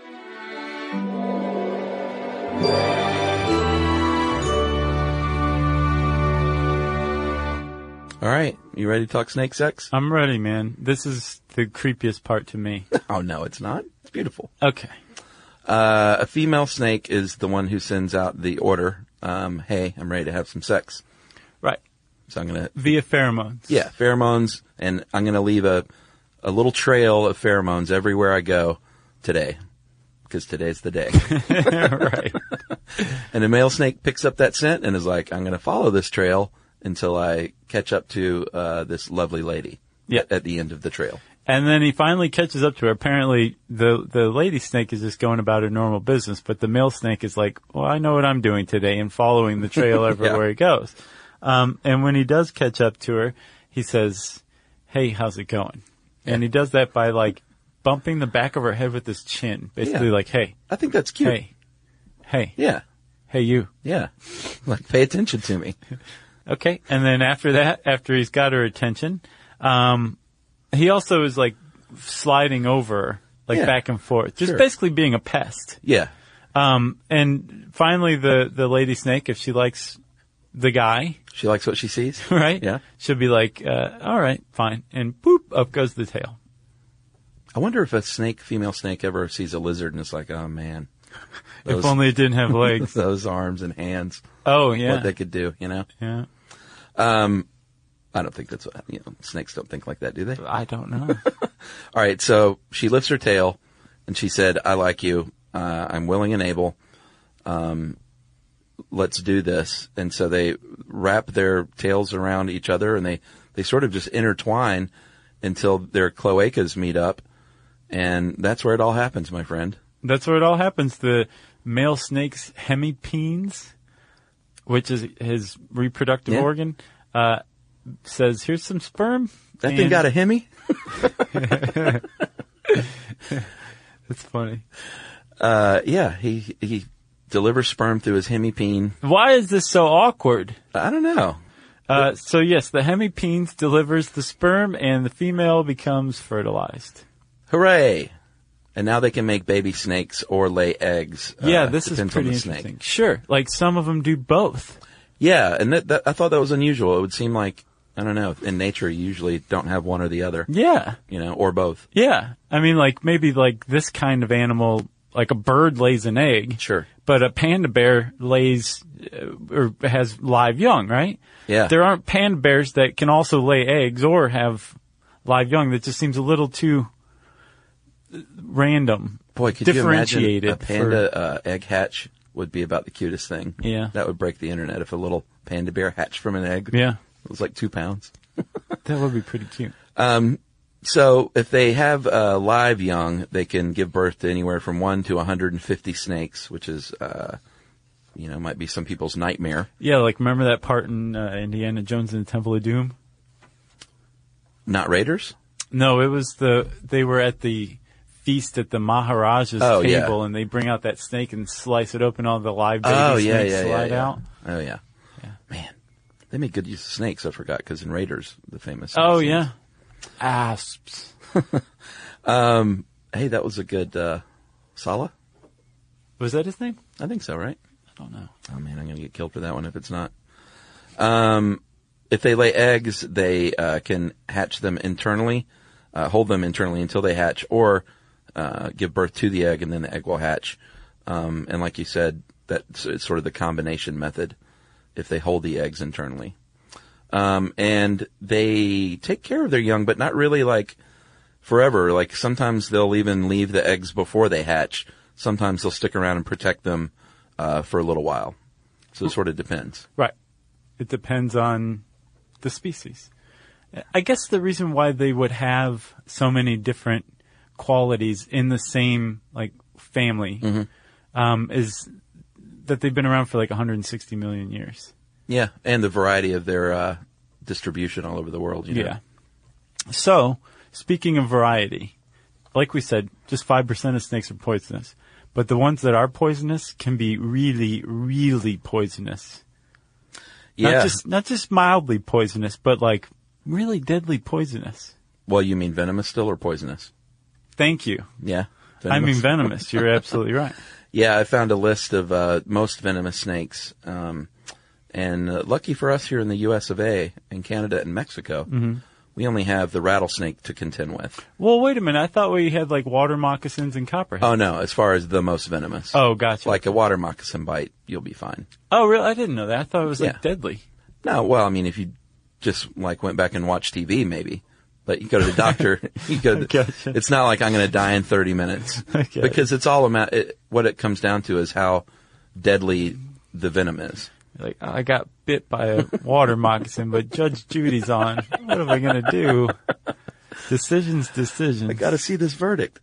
All right, you ready to talk snake sex? I'm ready, man. This is the creepiest part to me. Oh, no, it's not. It's beautiful. Okay. A female snake is the one who sends out the order, hey, I'm ready to have some sex. Right. So I'm going to... Via pheromones. Yeah, pheromones, and I'm going to leave a little trail of pheromones everywhere I go today, because today's the day. Right. And a male snake picks up that scent and is like, I'm going to follow this trail until I catch up to this lovely lady at the end of the trail. And then he finally catches up to her. Apparently, the lady snake is just going about her normal business, but the male snake is like, well, I know what I'm doing today, and following the trail everywhere he goes. And when he does catch up to her, he says, hey, how's it going? Yeah. And he does that by, like, bumping the back of her head with his chin. Basically like, hey. I think that's cute. Hey. Yeah. Hey, you. Yeah. Like, pay attention to me. Okay. And then after that, after he's got her attention, he also is like sliding over, like back and forth, just basically being a pest. Yeah. And finally the lady snake, if she likes the guy. She likes what she sees. Right? Yeah. She'll be like, all right, fine. And boop, up goes the tail. I wonder if a female snake ever sees a lizard and it's like, oh man. If only it didn't have legs. Those arms and hands. Oh, yeah. What they could do, you know? Yeah. I don't think that's what, snakes don't think like that, do they? I don't know. All right. So she lifts her tail and she said, I like you. I'm willing and able. Let's do this. And so they wrap their tails around each other and they sort of just intertwine until their cloacas meet up. And that's where it all happens, my friend. That's where it all happens. The male snake's hemipenes, which is his reproductive organ, says, here's some sperm. That thing got a hemi? That's funny. He delivers sperm through his hemipene. Why is this so awkward? I don't know. So yes, the hemipenes delivers the sperm and the female becomes fertilized. Hooray! And now they can make baby snakes or lay eggs. Yeah, this is pretty on the interesting. snake. Sure, like some of them do both. Yeah, and that I thought that was unusual. It would seem like, I don't know, in nature you usually don't have one or the other. Yeah. Or both. Yeah. I mean, like maybe like this kind of animal, like a bird lays an egg. Sure. But a panda bear lays or has live young, right? Yeah. There aren't panda bears that can also lay eggs or have live young. That just seems a little too random. Boy, could differentiated. You imagine a panda egg hatch would be about the cutest thing. Yeah. That would break the internet if a little panda bear hatched from an egg. Yeah. It was like 2 pounds. That would be pretty cute. So if they have live young, they can give birth to anywhere from 1 to 150 snakes, which is, might be some people's nightmare. Yeah, like remember that part in Indiana Jones and the Temple of Doom? Not Raiders? No, it was they were at the feast at the Maharaja's table, and they bring out that snake and slice it open, all the live baby snakes slide out. Oh, yeah. Man, they make good use of snakes, I forgot, because in Raiders, the famous Oh, snakes. yeah. Asps. Hey, that was a good, Sala? Was that his name? I think so, right? I don't know. Oh, man, I'm going to get killed for that one if it's not. If they lay eggs, they can hatch them internally, hold them internally until they hatch, or give birth to the egg and then the egg will hatch. And like you said, that's sort of the combination method if they hold the eggs internally. And they take care of their young, but not really like forever. Like sometimes they'll even leave the eggs before they hatch. Sometimes they'll stick around and protect them for a little while. So it sort of depends. Right. It depends on the species. I guess the reason why they would have so many different qualities in the same like family is that they've been around for like 160 million years. Yeah, and the variety of their distribution all over the world. Yeah. So, speaking of variety, like we said, just 5% of snakes are poisonous. But the ones that are poisonous can be really, really poisonous. Yeah. Not just mildly poisonous, but like really deadly poisonous. Well, you mean venomous still or poisonous? Thank you. Yeah. Venomous. I mean venomous. You're absolutely right. Yeah, I found a list of most venomous snakes. And lucky for us here in the US of A, in Canada and Mexico, we only have the rattlesnake to contend with. Well, wait a minute. I thought we had like water moccasins and copperhead. Oh, no, as far as the most venomous. Oh, gotcha. Like a water moccasin bite, you'll be fine. Oh, really? I didn't know that. I thought it was like deadly. No, well, I mean, if you just like went back and watched TV, maybe. But you go to the doctor, Gotcha. It's not like I'm going to die in 30 minutes. Because it's all about, what it comes down to is how deadly the venom is. Like, I got bit by a water moccasin, but Judge Judy's on. What am I going to do? Decisions. I got to see this verdict.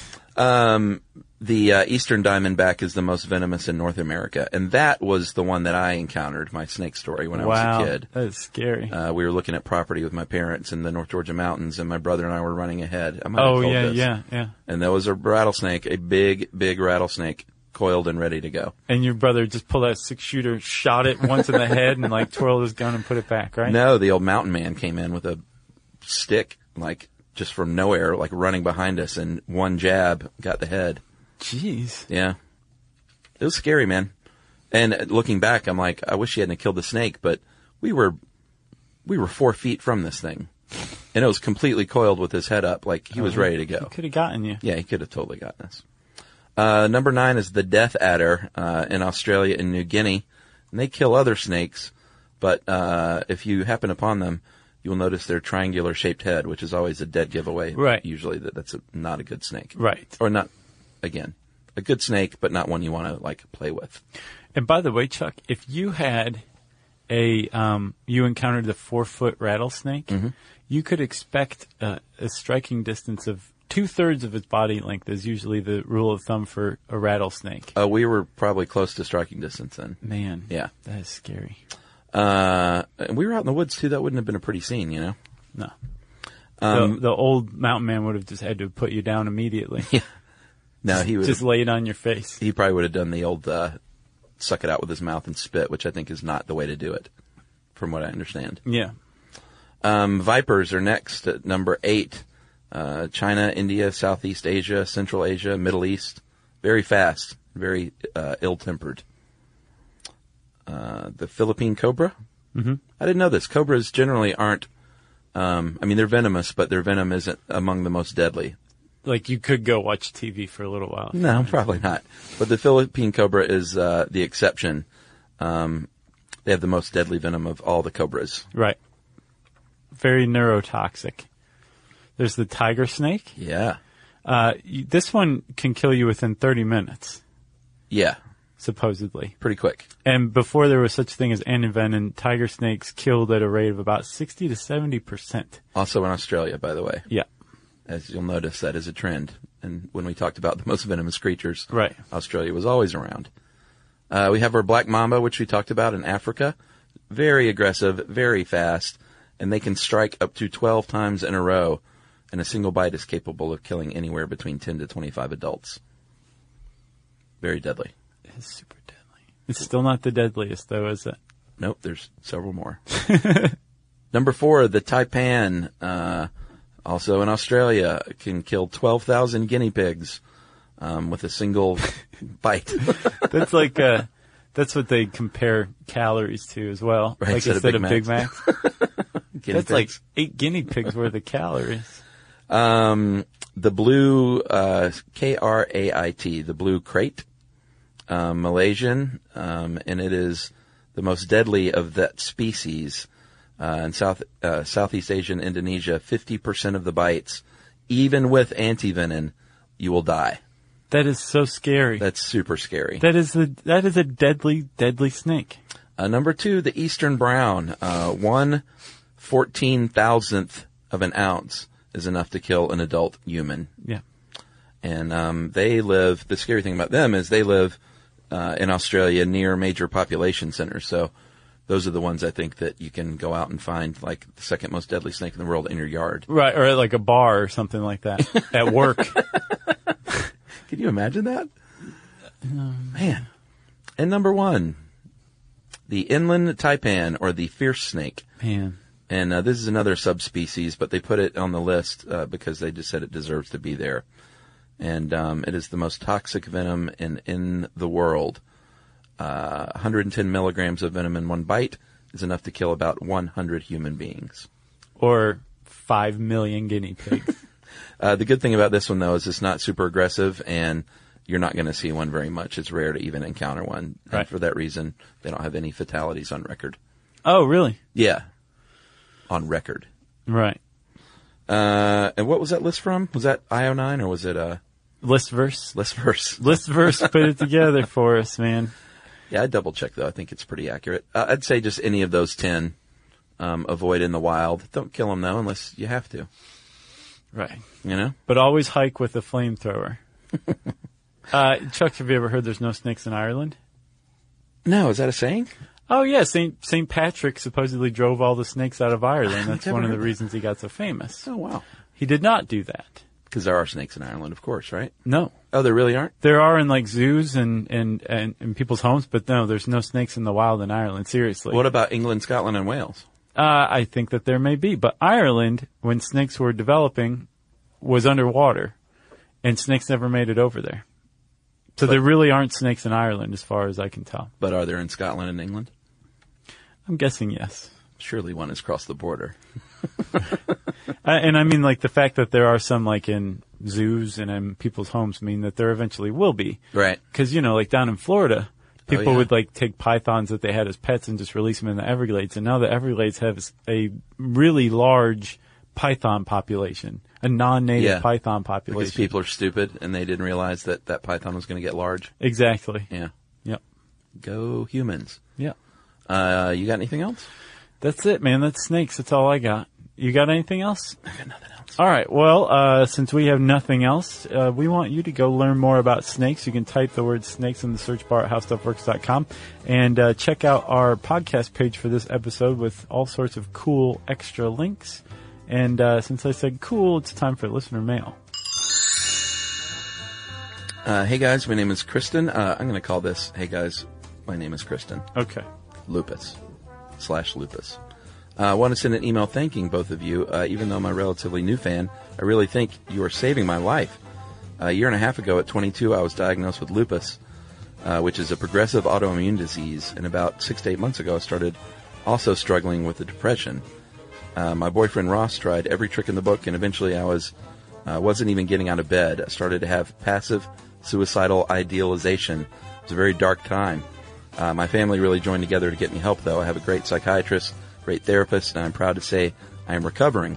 The eastern diamondback is the most venomous in North America, and that was the one that I encountered, my snake story, when I was a kid. That is scary. We were looking at property with my parents in the North Georgia mountains, and my brother and I were running ahead. Yeah. And there was a rattlesnake, a big, big rattlesnake, coiled and ready to go. And your brother just pulled out a 6-shooter, shot it once in the head, and like twirled his gun and put it back, right? No, the old mountain man came in with a stick, like just from nowhere, like running behind us, and one jab got the head. Jeez. Yeah. It was scary, man. And looking back, I'm like, I wish he hadn't killed the snake, but we were 4 feet from this thing. And it was completely coiled with his head up, like he was ready to go. He could have gotten you. Yeah, he could have totally gotten us. Number 9 is the death adder in Australia and New Guinea. And they kill other snakes, but if you happen upon them, you'll notice their triangular-shaped head, which is always a dead giveaway. Right. Usually that's not a good snake. Right. Or not, again, a good snake, but not one you want to, like, play with. And by the way, Chuck, if you had you encountered the 4-foot rattlesnake, you could expect a striking distance of 2/3 of its body length is usually the rule of thumb for a rattlesnake. We were probably close to striking distance then. Man. Yeah. That is scary. And we were out in the woods too. That wouldn't have been a pretty scene, you know? No. The old mountain man would have just had to put you down immediately. Yeah. No, he would just lay it on your face. He probably would have done the old suck it out with his mouth and spit, which I think is not the way to do it, from what I understand. Yeah. Vipers are next at number 8. China, India, Southeast Asia, Central Asia, Middle East. Very fast, very ill-tempered. The Philippine cobra. Mm-hmm. I didn't know this. Cobras generally aren't, they're venomous, but their venom isn't among the most deadly. Like you could go watch TV for a little while. No, probably not. But the Philippine cobra is the exception. They have the most deadly venom of all the cobras. Right. Very neurotoxic. There's the tiger snake. Yeah. This one can kill you within 30 minutes. Yeah. Supposedly. Pretty quick. And before there was such thing as antivenin, tiger snakes killed at a rate of about 60 to 70%. Also in Australia, by the way. Yeah. As you'll notice, that is a trend. And when we talked about the most venomous creatures, right, Australia was always around. We have our black mamba, which we talked about in Africa. Very aggressive, very fast, and they can strike up to 12 times in a row, and a single bite is capable of killing anywhere between 10 to 25 adults. Very deadly. It's super deadly. It's still not the deadliest, though, is it? Nope, there's several more. Number 4, the taipan, also in Australia, can kill 12,000 guinea pigs with a single bite. That's like that's what they compare calories to as well. Right, like instead of Big Macs. That's pigs. Like 8 guinea pigs worth of calories. The blue KRAIT, the blue crate, Malaysian, and it is the most deadly of that species. In Southeast Asia and Indonesia, 50% of the bites, even with antivenin, you will die. That is so scary. That's super scary. That is a deadly, deadly snake. Number 2, the eastern brown. 1/14,000th of an ounce is enough to kill an adult human. Yeah. And they live, the scary thing about them is they live in Australia near major population centers. So those are the ones I think that you can go out and find, like the second most deadly snake in the world in your yard. Right, or at like a bar or something like that at work. Can you imagine that? Man. And number 1, the inland taipan, or the fierce snake. Man. And this is another subspecies, but they put it on the list because they just said it deserves to be there. And it is the most toxic venom in the world. 110 milligrams of venom in one bite is enough to kill about 100 human beings. Or 5 million guinea pigs. The good thing about this one, though, is it's not super aggressive, and you're not going to see one very much. It's rare to even encounter one. Right. And for that reason, they don't have any fatalities on record. Oh, really? Yeah. On record. Right. And what was that list from? Was that IO9 or was it Listverse? Listverse. Listverse put it together for us, man. Yeah, I double checked though. I think it's pretty accurate. I'd say just any of those 10 avoid in the wild. Don't kill them though unless you have to. Right. You know? But always hike with a flamethrower. Chuck, have you ever heard there's no snakes in Ireland? No, is that a saying? Oh yeah, St. Patrick supposedly drove all the snakes out of Ireland. That's one of the reasons he got so famous. Oh wow. He did not do that. Because there are snakes in Ireland, of course, right? No. Oh, there really aren't? There are in like zoos and in people's homes, but no, there's no snakes in the wild in Ireland. Seriously. What about England, Scotland, and Wales? I think that there may be, but Ireland, when snakes were developing, was underwater, and snakes never made it over there. So there really aren't snakes in Ireland, as far as I can tell. But are there in Scotland and England? I'm guessing yes. Surely one has crossed the border. And I mean, like, the fact that there are some, like, in zoos and in people's homes mean that there eventually will be. Right. Because, you know, like, down in Florida, people would, like, take pythons that they had as pets and just release them in the Everglades. And now the Everglades have a really large python population, a non-native python population. Because people are stupid and they didn't realize that that python was going to get large. Exactly. Yeah. Yep. Go humans. Yep. You got anything else? That's it, man. That's snakes. That's all I got. You got anything else? I got nothing else. All right. Well, since we have nothing else, we want you to go learn more about snakes. You can type the word snakes in the search bar at howstuffworks.com and check out our podcast page for this episode with all sorts of cool extra links. And since I said cool, it's time for listener mail. Hey, guys. My name is Kristen. I'm going to call this, hey, guys, my name is Kristen. Okay. Lupus/Lupus. I want to send an email thanking both of you. Even though I'm a relatively new fan, I really think you are saving my life. A year and a half ago, at 22, I was diagnosed with lupus, which is a progressive autoimmune disease. And about 6 to 8 months ago, I started also struggling with the depression. My boyfriend Ross tried every trick in the book, and eventually I wasn't even getting out of bed. I started to have passive suicidal idealization. It was a very dark time. My family really joined together to get me help, though. I have a great psychiatrist, great therapist, and I'm proud to say I am recovering.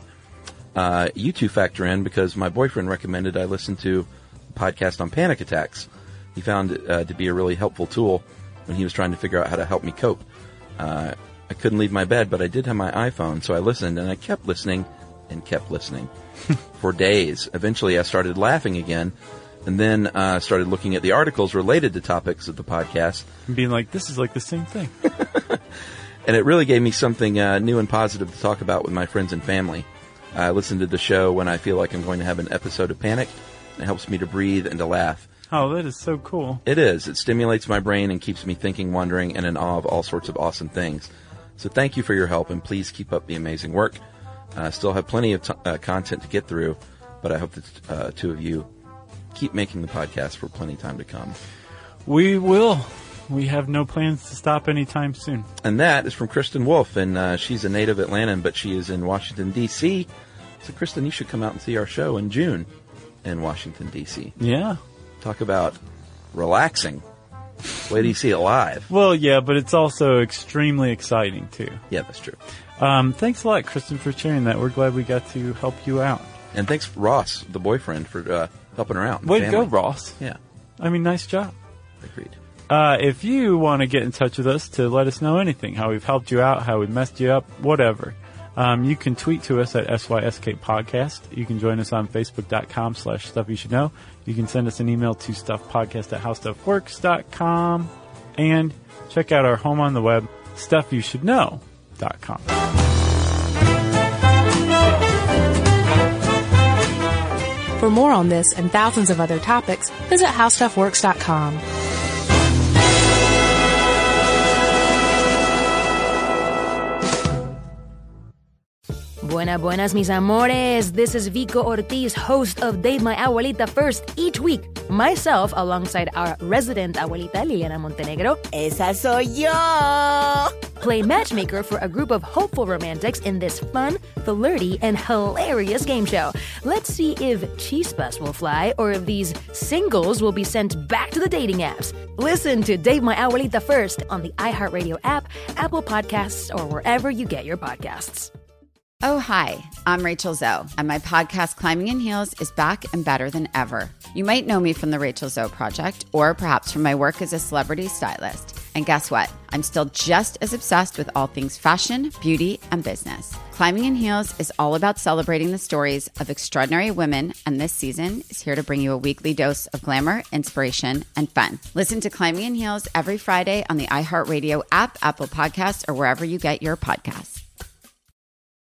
You two factor in because my boyfriend recommended I listen to a podcast on panic attacks. He found it to be a really helpful tool when he was trying to figure out how to help me cope. I couldn't leave my bed, but I did have my iPhone, so I listened, and I kept listening and kept listening for days. Eventually, I started laughing again, and then started looking at the articles related to topics of the podcast. And being like, this is like the same thing. And it really gave me something new and positive to talk about with my friends and family. I listen to the show when I feel like I'm going to have an episode of panic. It helps me to breathe and to laugh. Oh, that is so cool. It is. It stimulates my brain and keeps me thinking, wondering, and in awe of all sorts of awesome things. So thank you for your help, and please keep up the amazing work. I still have plenty of content to get through, but I hope that two of you keep making the podcast for plenty of time to come. We will. We have no plans to stop anytime soon. And that is from Kristen Wolf, and she's a native Atlantan, but she is in Washington, D.C. So, Kristen, you should come out and see our show in June in Washington, D.C. Yeah. Talk about relaxing. Wait till you see it live. Well, yeah, but it's also extremely exciting, too. Yeah, that's true. Thanks a lot, Kristen, for sharing that. We're glad we got to help you out. And thanks, Ross, the boyfriend, for helping her out. Way to go, Ross. Yeah. I mean, nice job. Agreed. If you want to get in touch with us to let us know anything, how we've helped you out, how we messed you up, whatever, you can tweet to us at SYSK Podcast. You can join us on Facebook.com/StuffYouShouldKnow. You can send us an email to StuffPodcast@HowStuffWorks.com. And check out our home on the web, StuffYouShouldKnow.com. For more on this and thousands of other topics, visit HowStuffWorks.com. Buenas, mis amores. This is Vico Ortiz, host of Date My Abuelita First. Each week, myself, alongside our resident abuelita, Liliana Montenegro, Esa soy yo! play matchmaker for a group of hopeful romantics in this fun, flirty, and hilarious game show. Let's see if chispas will fly or if these singles will be sent back to the dating apps. Listen to Date My Abuelita First on the iHeartRadio app, Apple Podcasts, or wherever you get your podcasts. Oh, hi, I'm Rachel Zoe, and my podcast, Climbing in Heels, is back and better than ever. You might know me from the Rachel Zoe Project, or perhaps from my work as a celebrity stylist. And guess what? I'm still just as obsessed with all things fashion, beauty, and business. Climbing in Heels is all about celebrating the stories of extraordinary women, and this season is here to bring you a weekly dose of glamour, inspiration, and fun. Listen to Climbing in Heels every Friday on the iHeartRadio app, Apple Podcasts, or wherever you get your podcasts.